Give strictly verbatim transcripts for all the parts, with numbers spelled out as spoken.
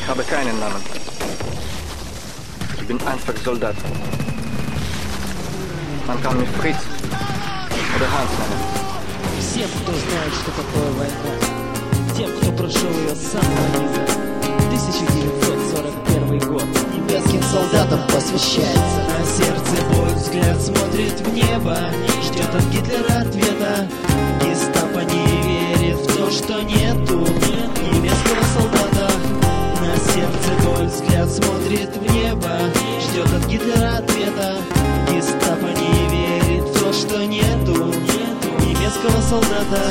Ich habe keinen Namen. Ich bin einfach Soldat. Man kann mich Fritz oder Hans nennen. Всем, кто знает, что такое война, тем, кто прошел ее с самого низа. тысяча девятьсот сорок первый год немецким солдатам посвящается. На сердце бой, взгляд смотрит в небо, ждет от Гитлера ответа. Гестапо не верит в то, что нету немецкого солдата. На сердце бой, взгляд смотрит в небо, ждет от Гитлера ответа. Гестапо не верит в то, что нету немецкого солдата.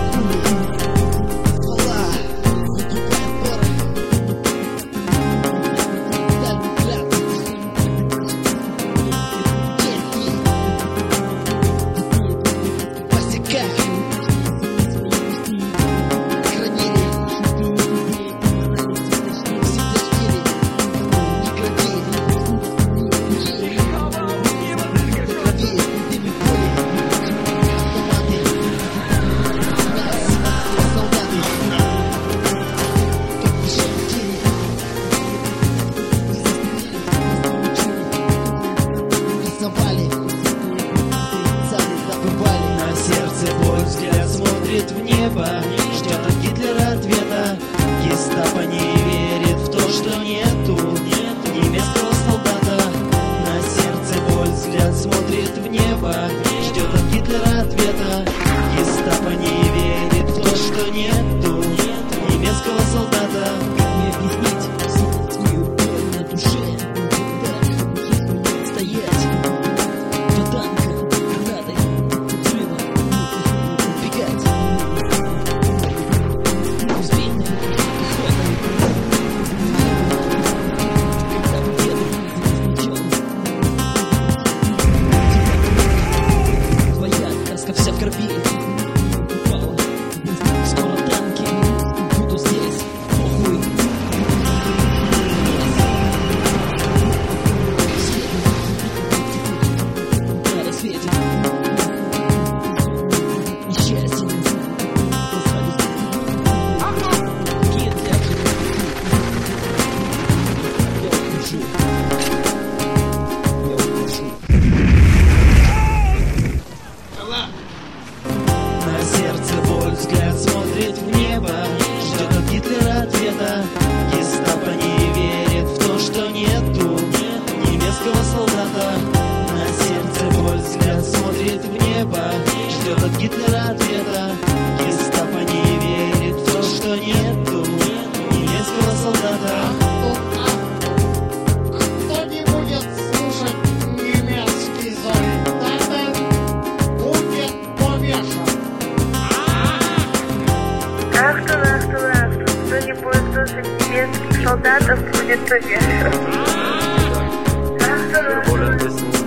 Взгляд смотрит в небо, ждет от Гитлера ответа. Гестапо не верит в то, что нету немецкого солдата. На сердце боль, взгляд смотрит в небо, ждет от Гитлера ответа. Гестапо не верит в то, что нету немецкого солдата. Как мне объяснить свою боль на душе? Стоять до танка, гранатой, взрыва. Вся в крови упала. Скоро танки будут здесь. Похуй. На рассвете несчастье. Гитлер. Я ухожу. Я ухожу. На сердце боль, взгляд смотрит в небо, ждет от Гитлера ответа. Гестапо не верит в то, что нету немецкого солдата. На сердце боль, взгляд смотрит в небо, ждет от Гитлера ответа. Гестапо не верит в то, что нету немецкого солдата. Кто не будет слушать немецкий солдат, будет повешен. Так что, так что, так что, кто не будет слушать немецких солдатов, будет повешен. Так что, так что,